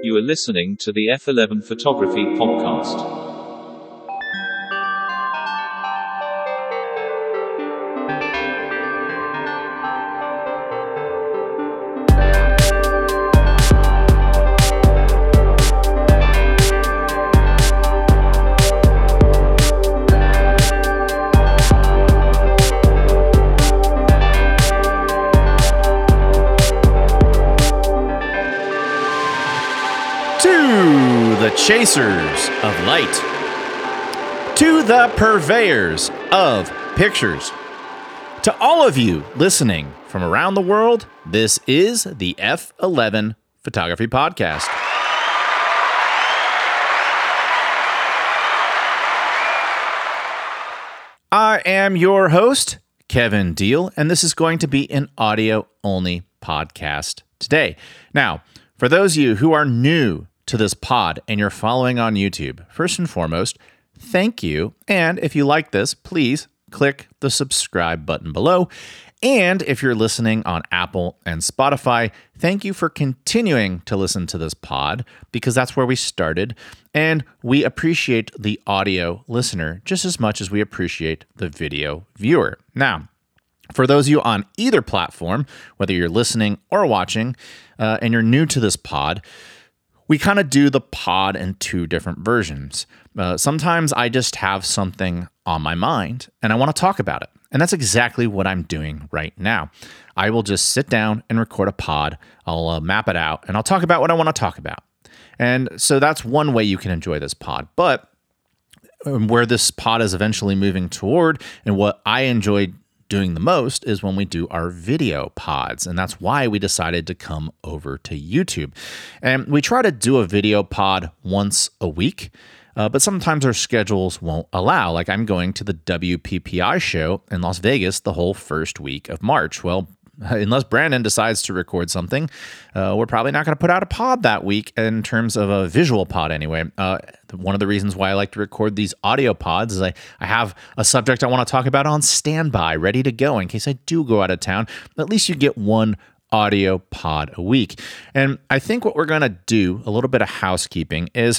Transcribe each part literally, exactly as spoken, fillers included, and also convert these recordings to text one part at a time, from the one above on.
You are listening to the F eleven Photography Podcast. Chasers of light, to the purveyors of pictures, to all of you listening from around the world, this is the F eleven Photography Podcast. I am your host, Kevin Deal, and this is going to be an audio-only podcast today. Now, for those of you who are new to this pod and you're following on YouTube, first and foremost, thank you. And if you like this, please click the subscribe button below. And if you're listening on Apple and Spotify, thank you for continuing to listen to this pod because that's where we started. And we appreciate the audio listener just as much as we appreciate the video viewer. Now, for those of you on either platform, whether you're listening or watching, uh, and you're new to this pod, we kind of do the pod in two different versions. Uh, sometimes I just have something on my mind and I want to talk about it. And that's exactly what I'm doing right now. I will just sit down and record a pod. I'll uh, map it out and I'll talk about what I want to talk about. And so that's one way you can enjoy this pod. But where this pod is eventually moving toward and what I enjoy doing the most is when we do our video pods. And that's why we decided to come over to YouTube. And we try to do a video pod once a week, uh, but sometimes our schedules won't allow. Like I'm going to the W P P I show in Las Vegas the whole first week of March. Well, unless Brandon decides to record something, uh, we're probably not going to put out a pod that week in terms of a visual pod anyway. Uh, one of the reasons why I like to record these audio pods is I, I have a subject I want to talk about on standby, ready to go in case I do go out of town. At least you get one audio pod a week. And I think what we're going to do, a little bit of housekeeping, is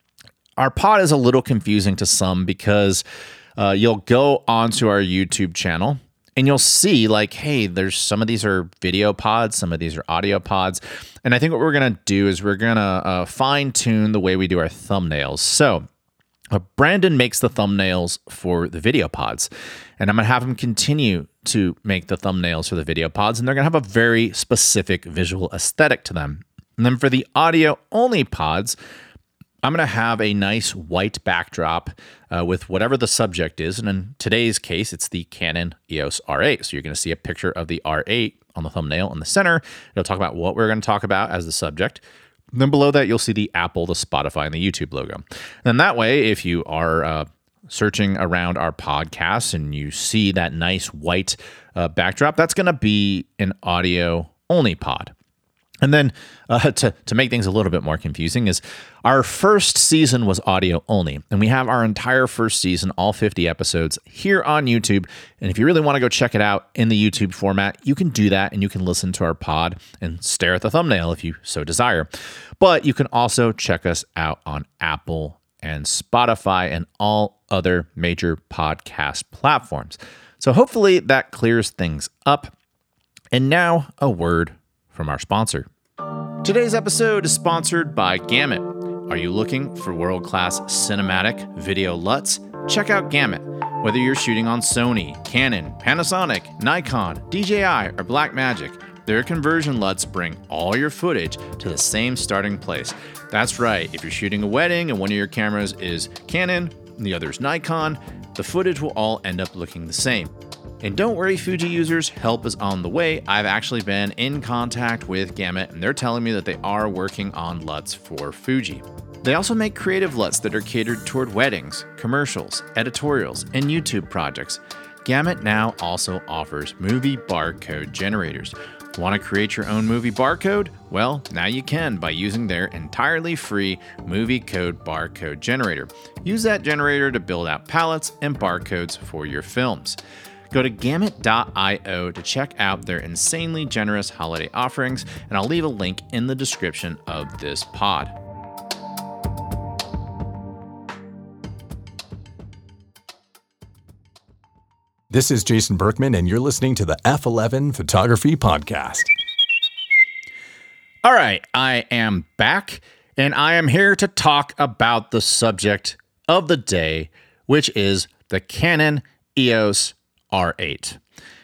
our pod is a little confusing to some because uh, you'll go onto our YouTube channel and you'll see like, hey, there's some of these are video pods, some of these are audio pods. And I think what we're going to do is we're going to uh, fine tune the way we do our thumbnails. So uh, Brandon makes the thumbnails for the video pods, and I'm going to have him continue to make the thumbnails for the video pods, and they're going to have a very specific visual aesthetic to them. And then for the audio only pods, I'm going to have a nice white backdrop uh, with whatever the subject is. And in today's case, it's the Canon E O S R eight. So you're going to see a picture of the R eight on the thumbnail in the center. It'll talk about what we're going to talk about as the subject. And then below that, you'll see the Apple, the Spotify, and the YouTube logo. And that way, if you are uh, searching around our podcast and you see that nice white uh, backdrop, that's going to be an audio only pod. And then uh, to, to make things a little bit more confusing is our first season was audio only. And we have our entire first season, all fifty episodes here on YouTube. And if you really want to go check it out in the YouTube format, you can do that and you can listen to our pod and stare at the thumbnail if you so desire. But you can also check us out on Apple and Spotify and all other major podcast platforms. So hopefully that clears things up. And now a word from our sponsor. Today's episode is sponsored by Gamut. Are you looking for world-class cinematic video L U Ts? Check out Gamut. Whether you're shooting on Sony, Canon, Panasonic, Nikon, D J I, or Blackmagic, their conversion L U Ts bring all your footage to the same starting place. That's right, if you're shooting a wedding and one of your cameras is Canon and the other is Nikon, the footage will all end up looking the same. And don't worry, Fuji users, help is on the way. I've actually been in contact with Gamut, and they're telling me that they are working on L U Ts for Fuji. They also make creative L U Ts that are catered toward weddings, commercials, editorials, and YouTube projects. Gamut now also offers movie barcode generators. Want to create your own movie barcode? Well, now you can by using their entirely free Movie Code Barcode Generator. Use that generator to build out palettes and barcodes for your films. Go to gamut dot io to check out their insanely generous holiday offerings, and I'll leave a link in the description of this pod. This is Jason Berkman, and you're listening to the F eleven Photography Podcast. All right, I am back, and I am here to talk about the subject of the day, which is the Canon E O S R eight.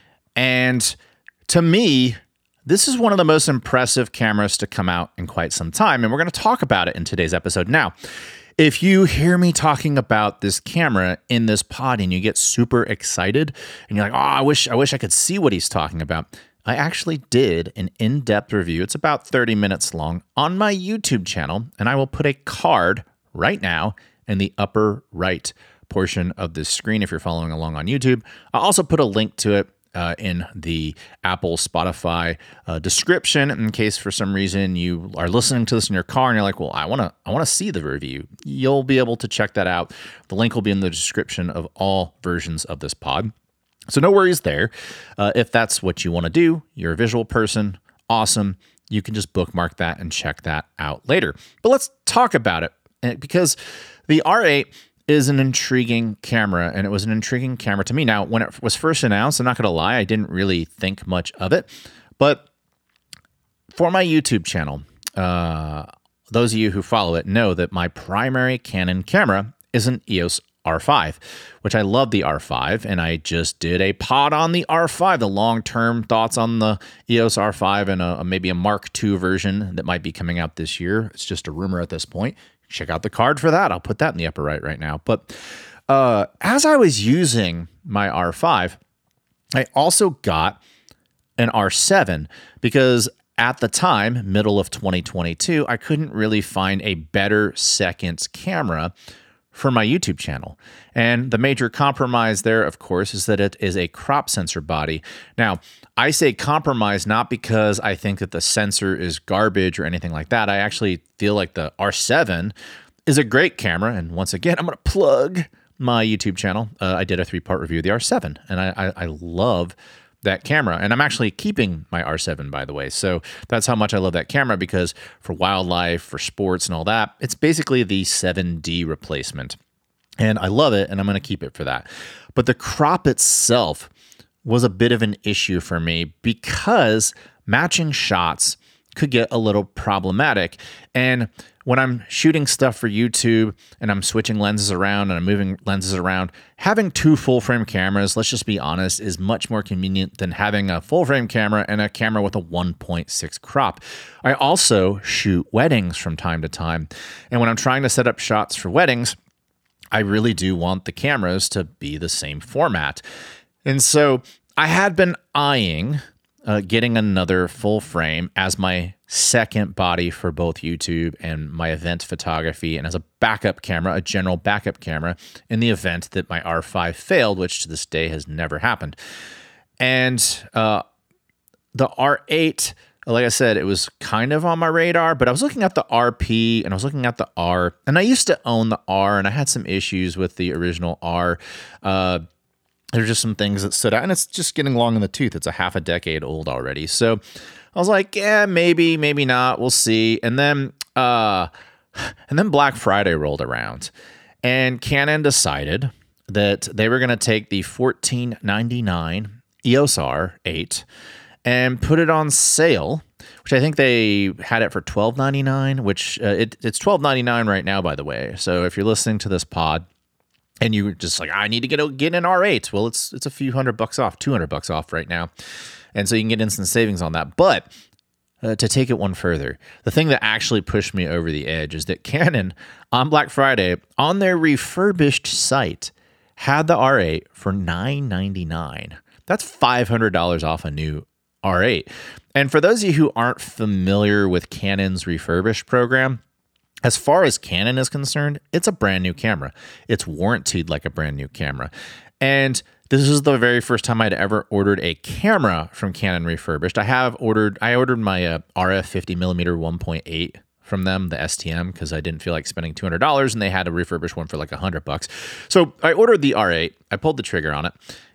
And to me, this is one of the most impressive cameras to come out in quite some time, and we're going to talk about it in today's episode. Now, if you hear me talking about this camera in this pod and you get super excited and you're like, oh, I wish I wish I could see what he's talking about, I actually did an in-depth review. It's about thirty minutes long on my YouTube channel, and I will put a card right now in the upper right portion of this screen if you're following along on YouTube. I'll also put a link to it uh, in the Apple, Spotify uh, description in case for some reason you are listening to this in your car and you're like, well, I want to I want to see the review. You'll be able to check that out. The link will be in the description of all versions of this pod. So no worries there. Uh, if that's what you want to do, you're a visual person, awesome. You can just bookmark that and check that out later. But let's talk about it, because the R eight is an intriguing camera, and it was an intriguing camera to me. Now, when it was first announced, I'm not going to lie, I didn't really think much of it. But for my YouTube channel, uh, those of you who follow it know that my primary Canon camera is an E O S R five, which I love the R five, and I just did a pod on the R five, the long-term thoughts on the E O S R five and a, maybe a Mark two version that might be coming out this year. It's just a rumor at this point. Check out the card for that. I'll put that in the upper right right now. But uh, as I was using my R five, I also got an R seven because at the time, middle of twenty twenty-two, I couldn't really find a better second camera for my YouTube channel. And the major compromise there, of course, is that it is a crop sensor body. Now, I say compromise not because I think that the sensor is garbage or anything like that. I actually feel like the R seven is a great camera. And once again, I'm going to plug my YouTube channel. Uh, I did a three-part review of the R seven, and I, I, I love that camera. And I'm actually keeping my R seven, by the way. So that's how much I love that camera, because for wildlife, for sports and all that, it's basically the seven D replacement. And I love it, and I'm going to keep it for that. But the crop itself was a bit of an issue for me because matching shots could get a little problematic. And when I'm shooting stuff for YouTube and I'm switching lenses around and I'm moving lenses around, having two full frame cameras, let's just be honest, is much more convenient than having a full frame camera and a camera with a one point six crop. I also shoot weddings from time to time. And when I'm trying to set up shots for weddings, I really do want the cameras to be the same format. And so I had been eyeing Uh, getting another full frame as my second body for both YouTube and my event photography, and as a backup camera, a general backup camera, in the event that my R five failed, which to this day has never happened. And uh, the R eight, like I said, it was kind of on my radar, but I was looking at the R P and I was looking at the R, and I used to own the R, and I had some issues with the original R. Uh, There's just some things that stood out, and it's just getting long in the tooth. It's a half a decade old already. So I was like, yeah, maybe, maybe not. We'll see. And then, uh, and then Black Friday rolled around, and Canon decided that they were going to take the fourteen ninety-nine E O S R eight and put it on sale, which I think they had it for twelve ninety-nine, which uh, it, it's twelve ninety-nine right now, by the way. So if you're listening to this pod, and you were just like, I need to get a, get an R eight. Well, it's it's a few hundred bucks off, two hundred bucks off right now. And so you can get instant savings on that. But uh, to take it one further, the thing that actually pushed me over the edge is that Canon on Black Friday on their refurbished site had the R eight for nine ninety-nine. That's five hundred dollars off a new R eight. And for those of you who aren't familiar with Canon's refurbished program, as far as Canon is concerned, it's a brand new camera. It's warranted like a brand new camera. And this is the very first time I'd ever ordered a camera from Canon refurbished. I have ordered, I ordered my uh, R F fifty millimeter one point eight from them, the S T M, because I didn't feel like spending two hundred dollars, and they had a refurbished one for like one hundred bucks. So I ordered the R eight. I pulled the trigger on it.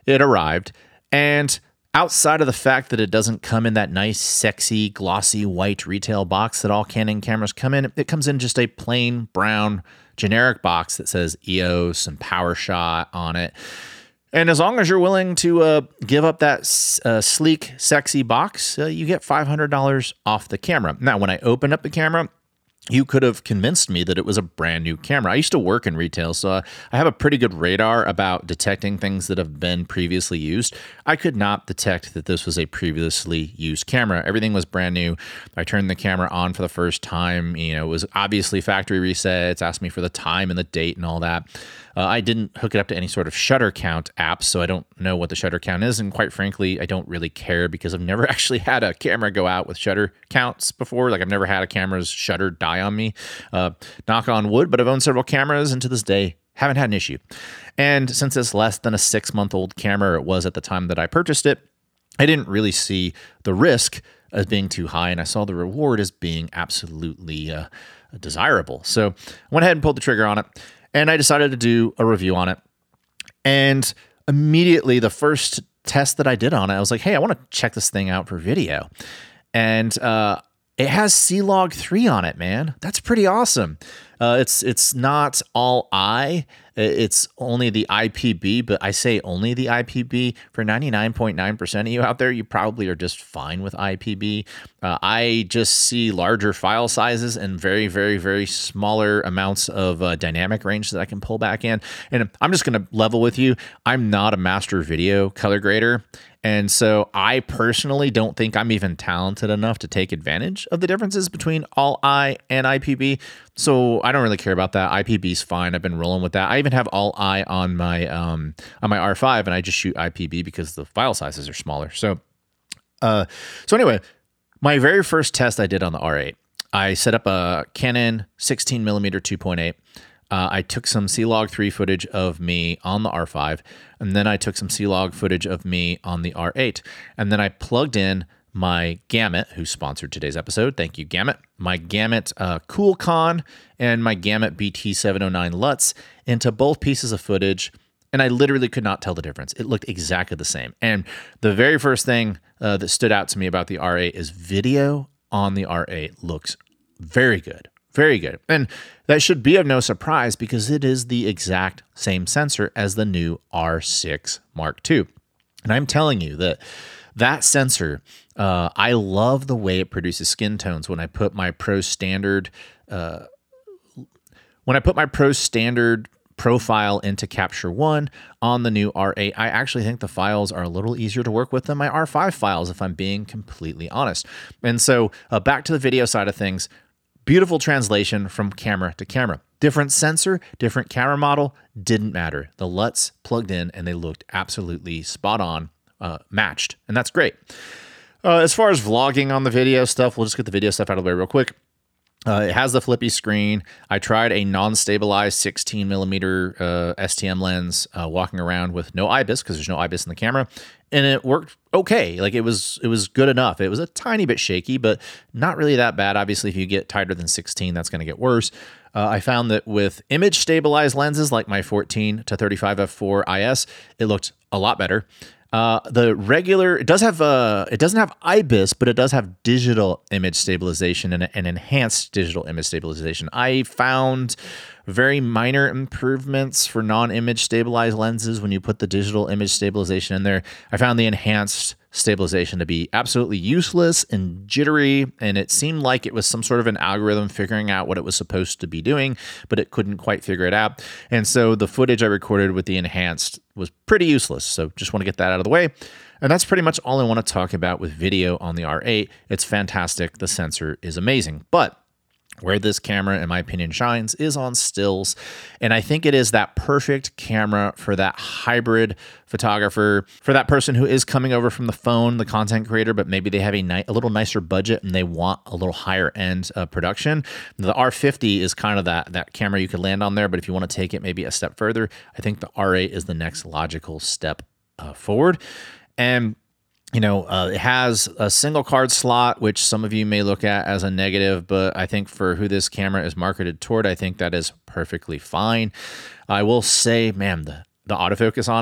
it arrived. And outside of the fact that it doesn't come in that nice, sexy, glossy white retail box that all Canon cameras come in, it comes in just a plain brown generic box that says E O S and PowerShot on it. And as long as you're willing to uh, give up that uh, sleek, sexy box, uh, you get five hundred dollars off the camera. Now, when I opened up the camera, you could have convinced me that it was a brand new camera. I used to work in retail, so uh, I have a pretty good radar about detecting things that have been previously used. I could not detect that this was a previously used camera. Everything was brand new. I turned the camera on for the first time. You know, it was obviously factory reset. It's asked me for the time and the date and all that. Uh, I didn't hook it up to any sort of shutter count app, so I don't know what the shutter count is. And quite frankly, I don't really care because I've never actually had a camera go out with shutter counts before. Like I've never had a camera's shutter die on me. Uh, knock on wood, but I've owned several cameras and to this day haven't had an issue. And since it's less than a six month old camera, it was at the time that I purchased it, I didn't really see the risk as being too high, and I saw the reward as being absolutely uh, desirable. So I went ahead and pulled the trigger on it. And I decided to do a review on it. And immediately, the first test that I did on it, I was like, hey, I want to check this thing out for video. And uh, it has C log three on it, man. That's pretty awesome. Uh, it's it's not all I. It's only the I P B, but I say only the I P B. For ninety-nine point nine percent of you out there, you probably are just fine with I P B. Uh, I just see larger file sizes and very, very, very smaller amounts of uh, dynamic range that I can pull back in. And I'm just going to level with you. I'm not a master video color grader. And so I personally don't think I'm even talented enough to take advantage of the differences between all I and I P B. So I don't really care about that. I P B is fine. I've been rolling with that. I even have all I on my um, on my R five, and I just shoot I P B because the file sizes are smaller. So, uh, so anyway, my very first test I did on the R eight, I set up a Canon sixteen millimeter two point eight. Uh, I took some C log three footage of me on the R five, and then I took some C log footage of me on the R eight, and then I plugged in my Gamut, who sponsored today's episode. Thank you, Gamut. My Gamut uh, CoolCon and my Gamut B T seven oh nine Lutz into both pieces of footage, and I literally could not tell the difference. It looked exactly the same. And the very first thing uh, that stood out to me about the R eight is video on the R eight looks very good. Very good. And that should be of no surprise because it is the exact same sensor as the new R six Mark two. And I'm telling you that that sensor, uh, I love the way it produces skin tones when I put my Pro Standard, uh, when I put my Pro Standard profile into Capture One on the new R eight, I actually think the files are a little easier to work with than my R five files, if I'm being completely honest. And so uh, back to the video side of things. Beautiful translation from camera to camera. Different sensor, different camera model, didn't matter. The Lutz plugged in and they looked absolutely spot on, uh, matched, and that's great. Uh, as far as vlogging on the video stuff, we'll just get the video stuff out of the way real quick. Uh, it has the flippy screen. I tried a non-stabilized sixteen millimeter uh, S T M lens uh, walking around with no I B I S because there's no I B I S in the camera, and it worked okay. Like it was, it was good enough. It was a tiny bit shaky, but not really that bad. Obviously, if you get tighter than sixteen, that's going to get worse. Uh, I found that with image stabilized lenses like my fourteen to thirty-five f four I S, it looked a lot better. Uh, the regular, it does have, uh, it doesn't have I B I S, but it does have digital image stabilization and an enhanced digital image stabilization. I found very minor improvements for non-image stabilized lenses when you put the digital image stabilization in there. I found the enhanced stabilization to be absolutely useless and jittery, and it seemed like it was some sort of an algorithm figuring out what it was supposed to be doing, but it couldn't quite figure it out. And so the footage I recorded with the enhanced was pretty useless. So just want to get that out of the way. And that's pretty much all I want to talk about with video on the R eight. It's fantastic. The sensor is amazing. But where this camera, in my opinion, shines is on stills. And I think it is that perfect camera for that hybrid photographer, for that person who is coming over from the phone, the content creator, but maybe they have a, ni- a little nicer budget and they want a little higher end uh, production. The R fifty is kind of that, that camera you could land on there, but if you want to take it maybe a step further, I think the R eight is the next logical step uh, forward. And You know, uh, it has a single card slot, which some of you may look at as a negative, but I think for who this camera is marketed toward, I think that is perfectly fine. I will say, man, the, the autofocus on it,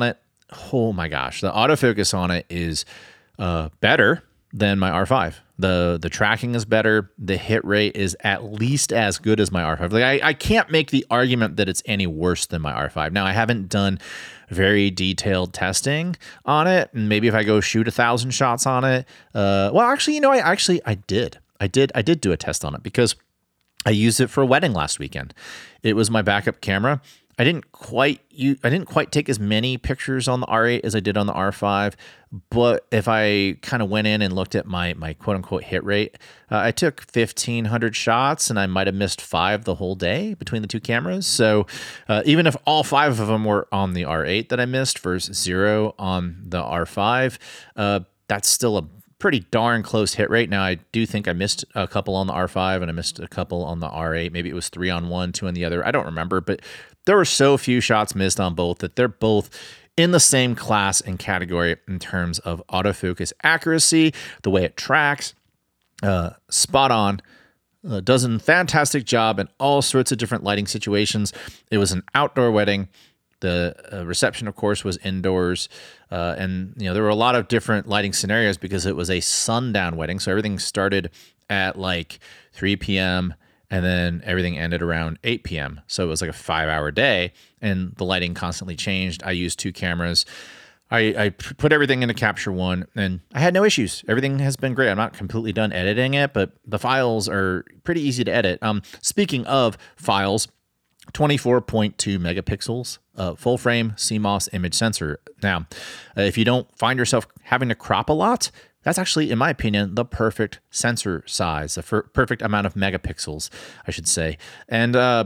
oh my gosh, the autofocus on it is uh, better than my R five. The the tracking is better. The hit rate is at least as good as my R five. Like I, I can't make the argument that it's any worse than my R five. Now, I haven't done very detailed testing on it. And maybe if I go shoot a thousand shots on it, uh, well, actually, you know, I actually I did. I did. I did do a test on it because I used it for a wedding last weekend. It was my backup camera. I didn't quite you I didn't quite take as many pictures on the R eight as I did on the R five, but if I kind of went in and looked at my my quote unquote hit rate, uh, I took fifteen hundred shots and I might have missed five the whole day between the two cameras. So uh, even if all five of them were on the R eight that I missed versus zero on the R five, uh, that's still a pretty darn close hit rate. Now, I do think I missed a couple on the R five and I missed a couple on the R eight. Maybe it was three on one, two on the other. I don't remember, but there were so few shots missed on both that they're both in the same class and category in terms of autofocus accuracy, the way it tracks, uh, spot on. Uh, does a fantastic job in all sorts of different lighting situations. It was an outdoor wedding. The uh, reception, of course, was indoors, uh, and you know there were a lot of different lighting scenarios because it was a sundown wedding. So everything started at like three p.m. and then everything ended around eight p.m. So it was like a five-hour day, and the lighting constantly changed. I used two cameras. I, I put everything into Capture One, and I had no issues. Everything has been great. I'm not completely done editing it, but the files are pretty easy to edit. Um, speaking of files, twenty-four point two megapixels, uh, full frame C M O S image sensor. Now, uh, if you don't find yourself having to crop a lot, that's actually, in my opinion, the perfect sensor size, the f- perfect amount of megapixels, I should say. And uh,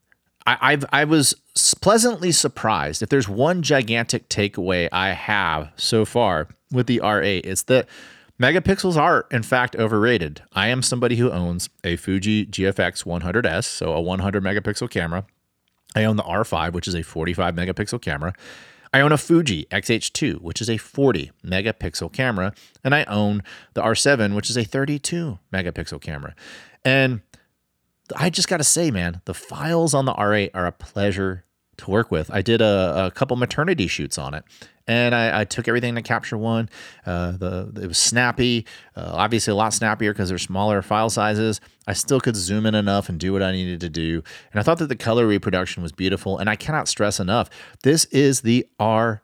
I, I've, I was pleasantly surprised. If there's one gigantic takeaway I have so far with the R eight, it's that megapixels are, in fact, overrated. I am somebody who owns a Fuji G F X one hundred S, so a one hundred megapixel camera. I own the R five, which is a forty-five megapixel camera. I own a Fuji X H two, which is a forty megapixel camera. And I own the R seven, which is a thirty-two megapixel camera. And I just got to say, man, the files on the R eight are a pleasure to work with. I did a, a couple maternity shoots on it, and I, I took everything to Capture One. Uh, the it was snappy, uh, obviously a lot snappier because they're smaller file sizes. I still could zoom in enough and do what I needed to do, and I thought that the color reproduction was beautiful. And I cannot stress enough, this is the R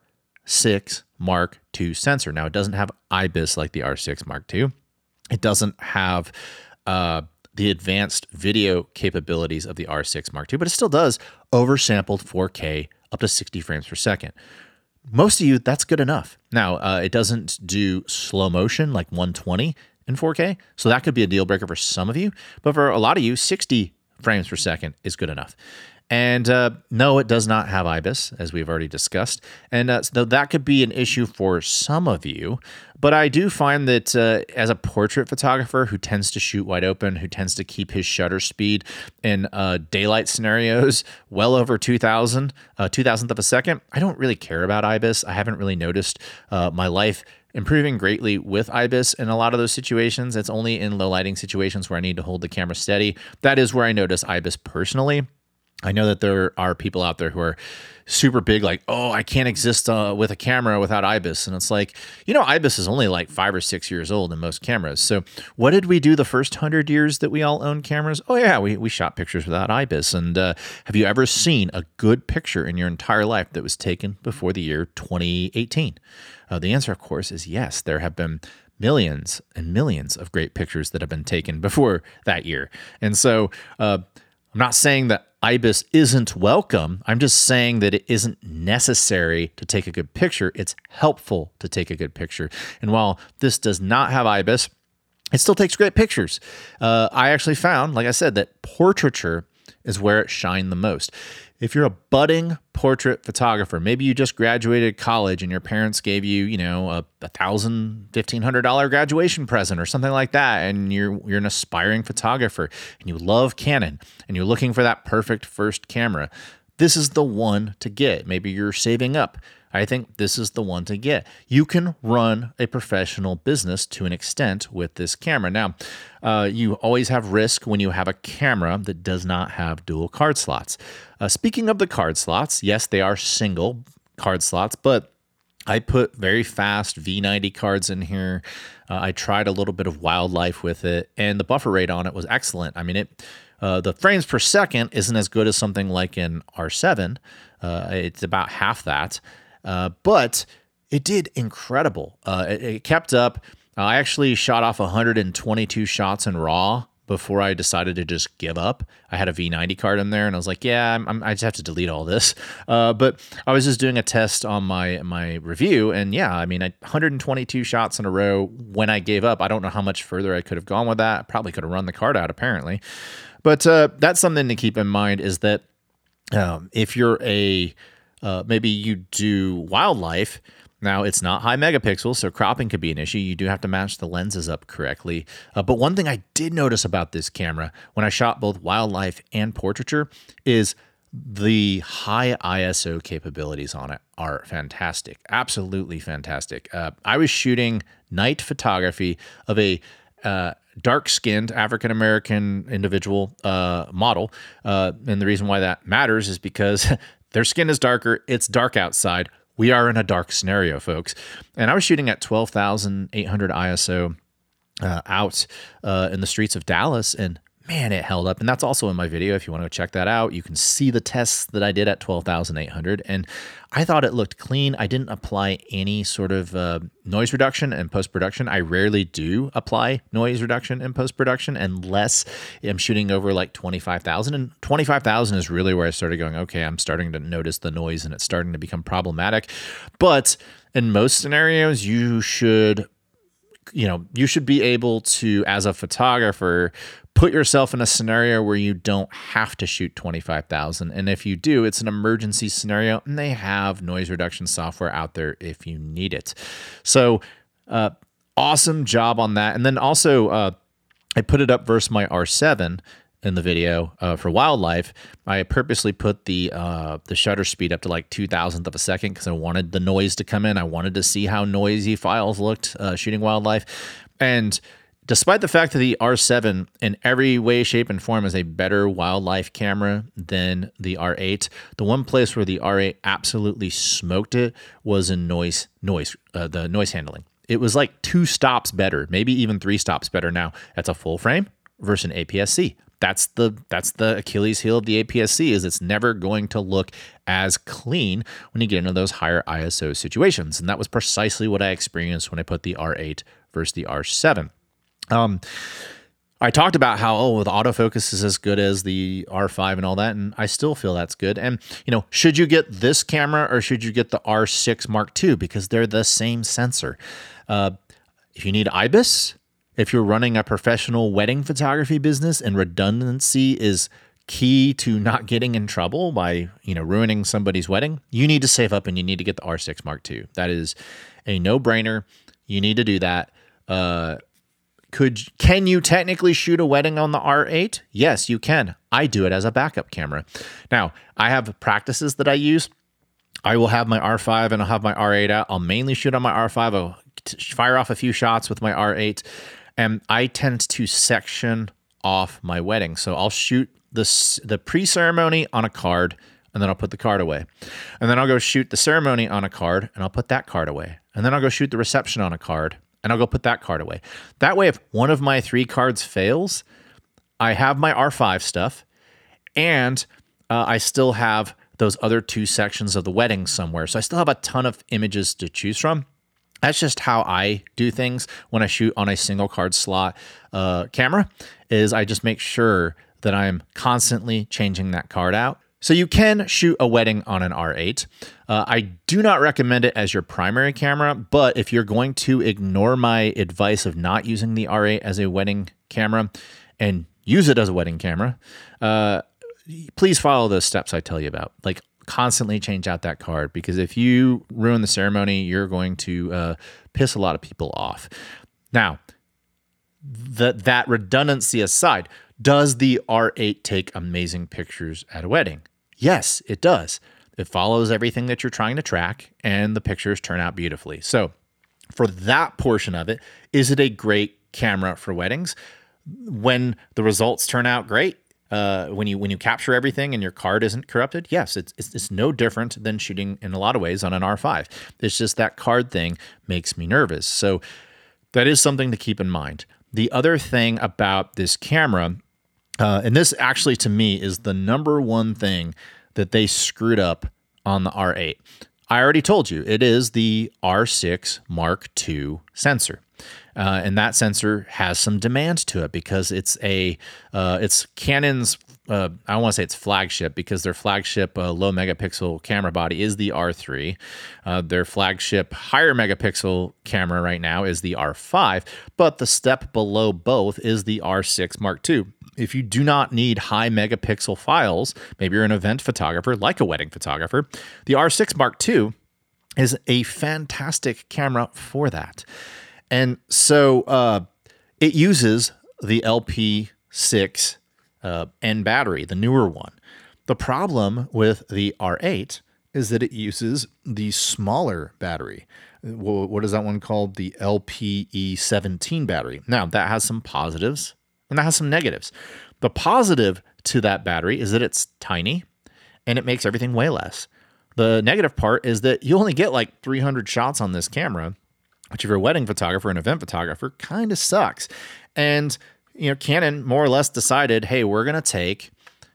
six Mark two sensor. Now, it doesn't have I B I S like the R six Mark two. It doesn't have uh, the advanced video capabilities of the R six Mark two, but it still does oversampled four K up to sixty frames per second. Most of you, that's good enough. Now, uh, it doesn't do slow motion like one twenty in four K, so that could be a deal breaker for some of you, but for a lot of you, sixty frames per second is good enough. And uh, no, it does not have I B I S, as we've already discussed. And uh, so that could be an issue for some of you. But I do find that uh, as a portrait photographer who tends to shoot wide open, who tends to keep his shutter speed in uh, daylight scenarios well over two thousand, uh, two thousandth of a second, I don't really care about I B I S. I haven't really noticed uh, my life improving greatly with I B I S in a lot of those situations. It's only in low lighting situations where I need to hold the camera steady. That is where I notice I B I S personally. I know that there are people out there who are super big, like, oh, I can't exist uh, with a camera without I B I S. And it's like, you know, I B I S is only like five or six years old in most cameras. So what did we do the first hundred years that we all owned cameras? Oh, yeah, we, we shot pictures without I B I S. And uh, have you ever seen a good picture in your entire life that was taken before the year twenty eighteen? Uh, the answer, of course, is yes. There have been millions and millions of great pictures that have been taken before that year. And so uh, I'm not saying that I B I S isn't welcome. I'm just saying that it isn't necessary to take a good picture. It's helpful to take a good picture. And while this does not have I B I S, it still takes great pictures. Uh, I actually found, like I said, that portraiture is where it shined the most. If you're a budding portrait photographer, maybe you just graduated college and your parents gave you, you know, a, a thousand, fifteen hundred dollar graduation present or something like that, and you're you're an aspiring photographer and you love Canon and you're looking for that perfect first camera, this is the one to get. Maybe you're saving up. I think this is the one to get. You can run a professional business to an extent with this camera. Now, uh, you always have risk when you have a camera that does not have dual card slots. Uh, speaking of the card slots, yes, they are single card slots, but I put very fast V ninety cards in here. Uh, I tried a little bit of wildlife with it, and the buffer rate on it was excellent. I mean, it uh, the frames per second isn't as good as something like an R seven. Uh, it's about half that, uh, but it did incredible. Uh, it, it kept up. Uh, I actually shot off one hundred twenty-two shots in RAW before I decided to just give up. I had a V ninety card in there, and I was like, yeah, I'm, I'm, I just have to delete all this. Uh, but I was just doing a test on my my review, and yeah, I mean, I, one hundred twenty-two shots in a row when I gave up. I don't know how much further I could have gone with that. I probably could have run the card out, apparently. But uh, that's something to keep in mind, is that um, if you're a, uh, maybe you do wildlife. Now, it's not high megapixels, so cropping could be an issue. You do have to match the lenses up correctly. Uh, but one thing I did notice about this camera when I shot both wildlife and portraiture is the high I S O capabilities on it are fantastic. Absolutely fantastic. Uh, I was shooting night photography of a uh, dark-skinned African-American individual uh, model. Uh, and the reason why that matters is because their skin is darker. It's dark outside. We are in a dark scenario, folks. And I was shooting at twelve thousand eight hundred I S O uh, out uh, in the streets of Dallas, and man, it held up. And that's also in my video. If you want to check that out, you can see the tests that I did at twelve thousand eight hundred. And I thought it looked clean. I didn't apply any sort of uh, noise reduction in post-production. I rarely do apply noise reduction in post-production unless I'm shooting over like twenty-five thousand. And twenty-five thousand is really where I started going, okay, I'm starting to notice the noise and it's starting to become problematic. But in most scenarios, you should, you know, you should be able to, as a photographer, put yourself in a scenario where you don't have to shoot twenty-five thousand. And if you do, it's an emergency scenario, and they have noise reduction software out there if you need it. So uh, awesome job on that. And then also uh, I put it up versus my R seven in the video uh, for wildlife. I purposely put the uh, the shutter speed up to like two thousandth of a second because I wanted the noise to come in. I wanted to see how noisy files looked uh, shooting wildlife. And despite the fact that the R seven in every way, shape, and form is a better wildlife camera than the R eight, the one place where the R eight absolutely smoked it was in noise, noise, uh, the noise handling. It was like two stops better, maybe even three stops better. Now, that's a full frame versus an A P S C. That's the that's the Achilles heel of the A P S C, is it's never going to look as clean when you get into those higher I S O situations. And that was precisely what I experienced when I put the R eight versus the R seven. Um, I talked about how, oh, the autofocus is as good as the R five and all that, and I still feel that's good. And, you know, should you get this camera or should you get the R six Mark two? Because they're the same sensor. Uh, if you need I B I S, if you're running a professional wedding photography business and redundancy is key to not getting in trouble by, you know, ruining somebody's wedding, you need to save up and you need to get the R six Mark two. That is a no-brainer. You need to do that. Uh, Could can you technically shoot a wedding on the R eight? Yes, you can. I do it as a backup camera. Now, I have practices that I use. I will have my R five and I'll have my R eight out. I'll mainly shoot on my R five. I'll fire off a few shots with my R eight. And I tend to section off my wedding. So I'll shoot the, the pre-ceremony on a card, and then I'll put the card away. And then I'll go shoot the ceremony on a card, and I'll put that card away. And then I'll go shoot the reception on a card, and I'll go put that card away. That way, if one of my three cards fails, I have my R five stuff, and uh, I still have those other two sections of the wedding somewhere. So I still have a ton of images to choose from. That's just how I do things when I shoot on a single card slot uh, camera, is I just make sure that I'm constantly changing that card out. So you can shoot a wedding on an R eight. Uh, I do not recommend it as your primary camera, but if you're going to ignore my advice of not using the R eight as a wedding camera and use it as a wedding camera, uh, please follow those steps I tell you about. Like, constantly change out that card, because if you ruin the ceremony, you're going to uh, piss a lot of people off. Now, the, that redundancy aside, does the R eight take amazing pictures at a wedding? Yes, it does. It follows everything that you're trying to track, and the pictures turn out beautifully. So for that portion of it, is it a great camera for weddings? When the results turn out great, uh, when you when you capture everything and your card isn't corrupted, yes, it's, it's it's no different than shooting in a lot of ways on an R five. It's just that card thing makes me nervous. So that is something to keep in mind. The other thing about this camera, uh, and this actually to me is the number one thing that they screwed up on the R eight. I already told you, it is the R six Mark two sensor. Uh, and that sensor has some demand to it because it's a uh, it's Canon's uh, I don't want to say it's flagship because their flagship uh, low megapixel camera body is the R three. Uh, their flagship higher megapixel camera right now is the R five, but the step below both is the R six Mark two. If you do not need high megapixel files, maybe you're an event photographer like a wedding photographer, the R six Mark two is a fantastic camera for that. And so uh, it uses the L P six uh, N battery, the newer one. The problem with the R eight is that it uses the smaller battery. What is that one called? The L P E seventeen battery. Now, that has some positives and that has some negatives. The positive to that battery is that it's tiny and it makes everything way less. The negative part is that you only get like three hundred shots on this camera, which if you're a wedding photographer and event photographer kind of sucks. And, you know, Canon more or less decided, hey, we're going to take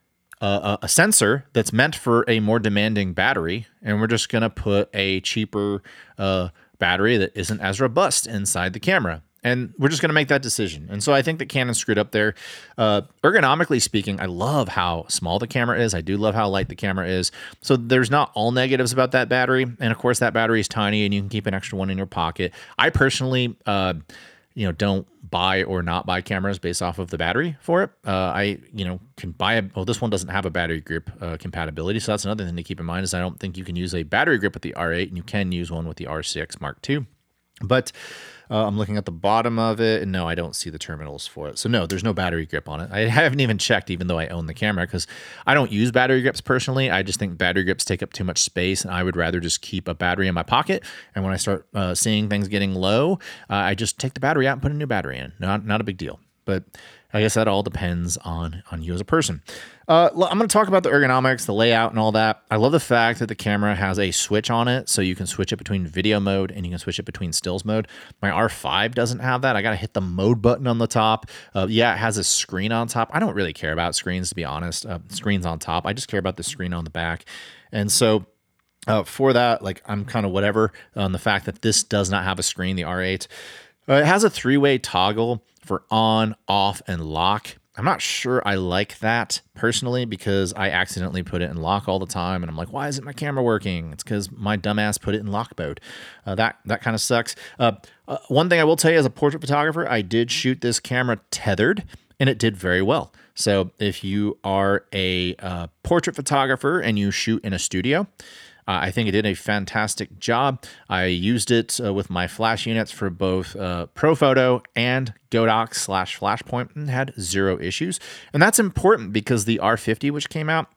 a, a sensor that's meant for a more demanding battery, and we're just going to put a cheaper uh, battery that isn't as robust inside the camera. And we're just going to make that decision. And so I think that Canon screwed up there. Uh, ergonomically speaking, I love how small the camera is. I do love how light the camera is. So there's not all negatives about that battery. And of course, that battery is tiny and you can keep an extra one in your pocket. I personally, uh, you know, don't buy or not buy cameras based off of the battery for it. Uh, I, you know, can buy a, well, this one doesn't have a battery grip uh, compatibility. So that's another thing to keep in mind is I don't think you can use a battery grip with the R eight and you can use one with the R six Mark two. But uh, I'm looking at the bottom of it, and no, I don't see the terminals for it. So no, there's no battery grip on it. I haven't even checked, even though I own the camera, because I don't use battery grips personally. I just think battery grips take up too much space, and I would rather just keep a battery in my pocket. And when I start uh, seeing things getting low, uh, I just take the battery out and put a new battery in. Not not a big deal. But I guess that all depends on, on you as a person. Uh, I'm going to talk about the ergonomics, the layout, and all that. I love the fact that the camera has a switch on it, so you can switch it between video mode and you can switch it between stills mode. My R five doesn't have that. I got to hit the mode button on the top. Uh, yeah, it has a screen on top. I don't really care about screens, to be honest. Uh, screens on top. I just care about the screen on the back. And so uh, for that, like I'm kind of whatever on the fact that this does not have a screen, the R eight. Uh, it has a three-way toggle for on, off, and lock. I'm not sure I like that personally because I accidentally put it in lock all the time. And I'm like, why isn't my camera working? It's because my dumbass put it in lock mode. Uh, that that kind of sucks. Uh, uh, one thing I will tell you as a portrait photographer, I did shoot this camera tethered and it did very well. So if you are a uh, portrait photographer and you shoot in a studio, Uh, I think it did a fantastic job. I used it uh, with my flash units for both uh, ProPhoto and Godox slash Flashpoint and had zero issues. And that's important because the R fifty, which came out,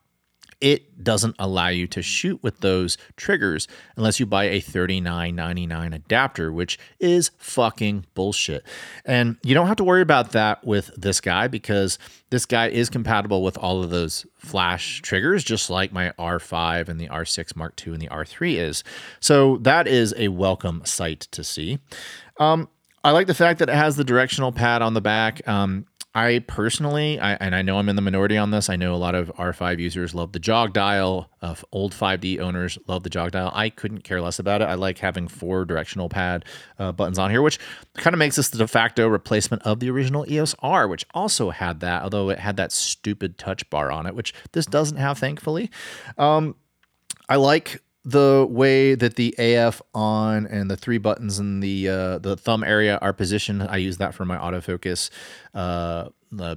it doesn't allow you to shoot with those triggers unless you buy a thirty-nine ninety-nine adapter, which is fucking bullshit. And you don't have to worry about that with this guy because this guy is compatible with all of those flash triggers, just like my R five and the R six Mark two and the R three is. So that is a welcome sight to see. Um, I like the fact that it has the directional pad on the back. Um, I personally, I, and I know I'm in the minority on this, I know a lot of R five users love the jog dial, uh, old five D owners love the jog dial. I couldn't care less about it. I like having four directional pad uh, buttons on here, which kind of makes this the de facto replacement of the original E O S R, which also had that, although it had that stupid touch bar on it, which this doesn't have, thankfully. Um, I like the way that the A F on and the three buttons in the uh, the thumb area are positioned. I use that for my autofocus. Uh, the,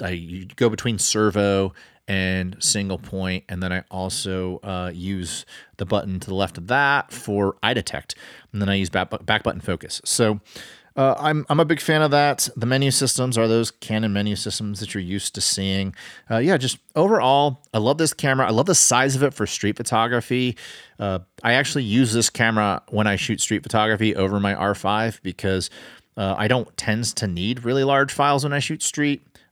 I go between servo and single point, and then I also uh, use the button to the left of that for eye detect, and then I use back, back button focus. So Uh, I'm I'm a big fan of that. The menu systems are those Canon menu systems that you're used to seeing. Uh, yeah, just overall, I love this camera. I love the size of it for street photography. Uh, I actually use this camera when I shoot street photography over my R five because uh, I don't tend to need really large files when I shoot street.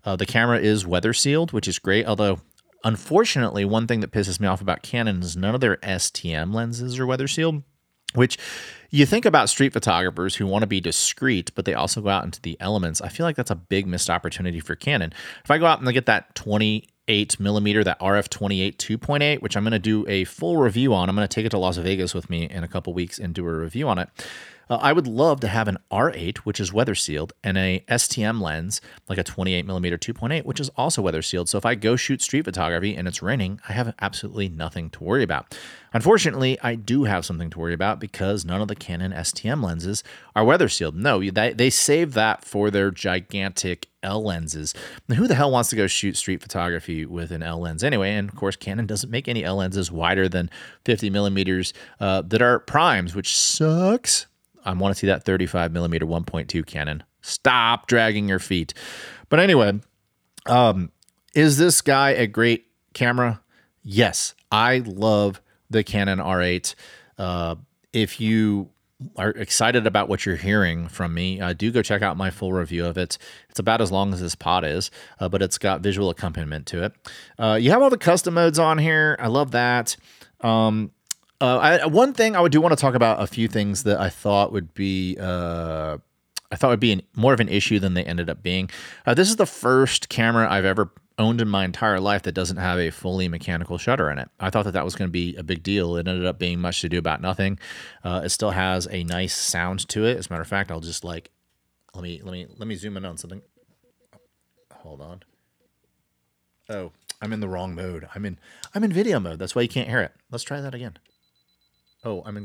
Uh, the camera is weather sealed, which is great. Although, unfortunately, one thing that pisses me off about Canon is none of their S T M lenses are weather sealed, which you think about street photographers who want to be discreet, but they also go out into the elements. I feel like that's a big missed opportunity for Canon. If I go out and I get that twenty-eight millimeter, that R F twenty-eight two point eight, which I'm going to do a full review on. I'm going to take it to Las Vegas with me in a couple weeks and do a review on it. Uh, I would love to have an R eight, which is weather sealed, and a S T M lens, like a twenty-eight millimeter two point eight, which is also weather sealed. So if I go shoot street photography and it's raining, I have absolutely nothing to worry about. Unfortunately, I do have something to worry about because none of the Canon S T M lenses are weather sealed. No, they, they save that for their gigantic L lenses. Now, who the hell wants to go shoot street photography with an L lens anyway? And of course, Canon doesn't make any L lenses wider than fifty millimeters uh, that are primes, which sucks. I want to see that thirty-five millimeter one point two Canon. Stop dragging your feet. But anyway, um, is this guy a great camera? Yes, I love the Canon R eight. Uh, if you are excited about what you're hearing from me, uh, do go check out my full review of it. It's about as long as this pod is, uh, but it's got visual accompaniment to it. Uh, you have all the custom modes on here. I love that. Um, Uh, I, one thing I would do want to talk about a few things that I thought would be uh, I thought would be an, more of an issue than they ended up being. Uh, this is the first camera I've ever owned in my entire life that doesn't have a fully mechanical shutter in it. I thought that that was going to be a big deal. It ended up being much to do about nothing. Uh, it still has a nice sound to it. As a matter of fact, I'll just like let me let me let me zoom in on something. Hold on. Oh, I'm in the wrong mode. I'm in I'm in video mode. That's why you can't hear it. Let's try that again. Oh, I'm in.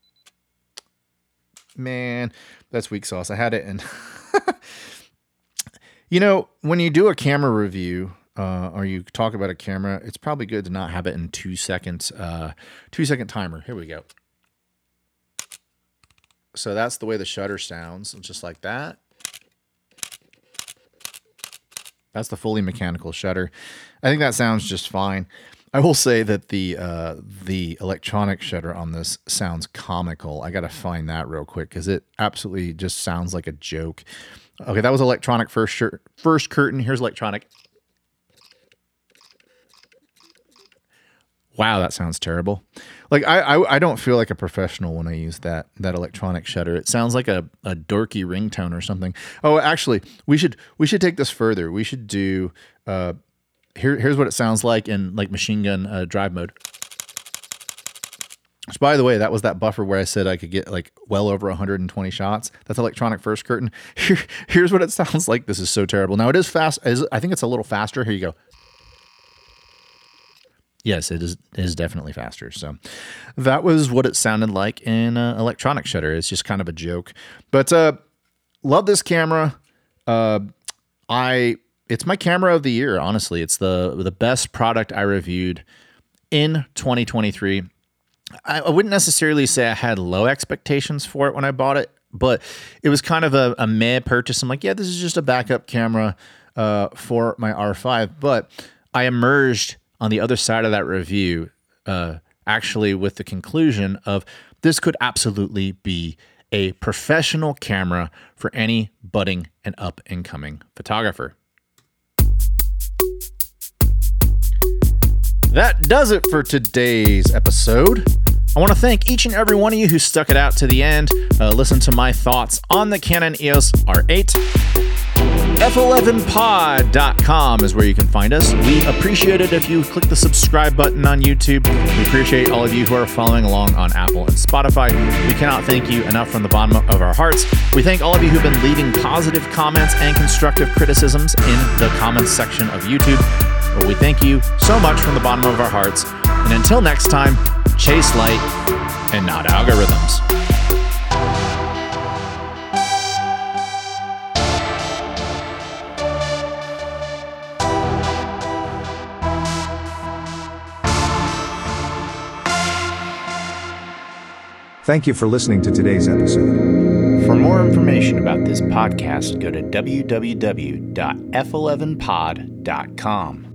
Man, that's weak sauce. I had it in. You know, when you do a camera review uh, or you talk about a camera, it's probably good to not have it in two seconds, uh, two second timer. Here we go. So that's the way the shutter sounds, just like that. That's the fully mechanical shutter. I think that sounds just fine. I will say that the uh, the electronic shutter on this sounds comical. I got to find that real quick because it absolutely just sounds like a joke. Okay, that was electronic first shirt, first curtain. Here's electronic. Wow, that sounds terrible. Like I, I, I don't feel like a professional when I use that that electronic shutter. It sounds like a, a dorky ringtone or something. Oh, actually, we should we should take this further. We should do. Uh, Here, here's what it sounds like in like machine gun uh, drive mode. Which, by the way, that was that buffer where I said I could get like well over one hundred twenty shots. That's electronic first curtain. Here, here's what it sounds like. This is so terrible. Now it is fast. It is, I think it's a little faster. Here you go. Yes, it is, it is definitely faster. So that was what it sounded like in uh, electronic shutter. It's just kind of a joke. But uh, love this camera. Uh, I... It's my camera of the year, honestly. It's the the best product I reviewed in twenty twenty-three. I, I wouldn't necessarily say I had low expectations for it when I bought it, but it was kind of a, a meh purchase. I'm like, yeah, this is just a backup camera uh, for my R five. But I emerged on the other side of that review uh, actually with the conclusion of this could absolutely be a professional camera for any budding and up-and-coming photographer. That does it for today's episode. I want to thank each and every one of you who stuck it out to the end. Uh, listen to my thoughts on the Canon E O S R eight. F eleven pod dot com is where you can find us. We appreciate it if you click the subscribe button on YouTube. We appreciate all of you who are following along on Apple and Spotify. We cannot thank you enough from the bottom of our hearts. We thank all of you who've been leaving positive comments and constructive criticisms in the comments section of YouTube. Well, we thank you so much from the bottom of our hearts. And until next time, chase light and not algorithms. Thank you for listening to today's episode. For more information about this podcast, go to w w w dot f eleven pod dot com.